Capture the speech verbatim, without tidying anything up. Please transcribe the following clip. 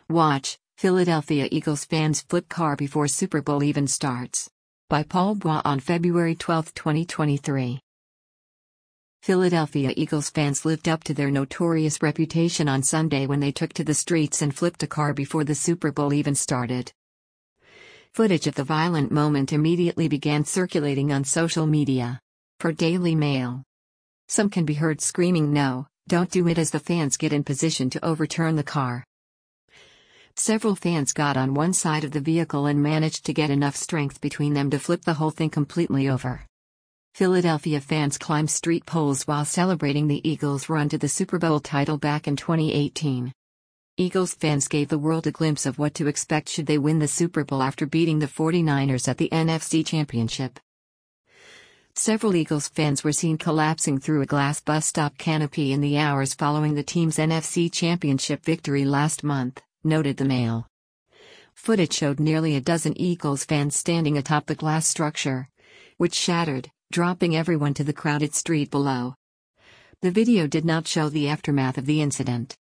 Watch, Philadelphia Eagles fans flip car before Super Bowl even starts. By Paul Bois on February twelfth, twenty twenty-three. Philadelphia Eagles fans lived up to their notorious reputation on Sunday when they took to the streets and flipped a car before the Super Bowl even started. Footage of the violent moment immediately began circulating on social media. Per Daily Mail. Some can be heard screaming "No, don't do it" as the fans get in position to overturn the car. Several fans got on one side of the vehicle and managed to get enough strength between them to flip the whole thing completely over. Philadelphia fans climbed street poles while celebrating the Eagles' run to the Super Bowl title back in twenty eighteen. Eagles fans gave the world a glimpse of what to expect should they win the Super Bowl after beating the forty-niners at the N F C Championship. Several Eagles fans were seen collapsing through a glass bus stop canopy in the hours following the team's N F C Championship victory last month, noted the Mail. Footage showed nearly a dozen Eagles fans standing atop the glass structure, which shattered, dropping everyone to the crowded street below. The video did not show the aftermath of the incident.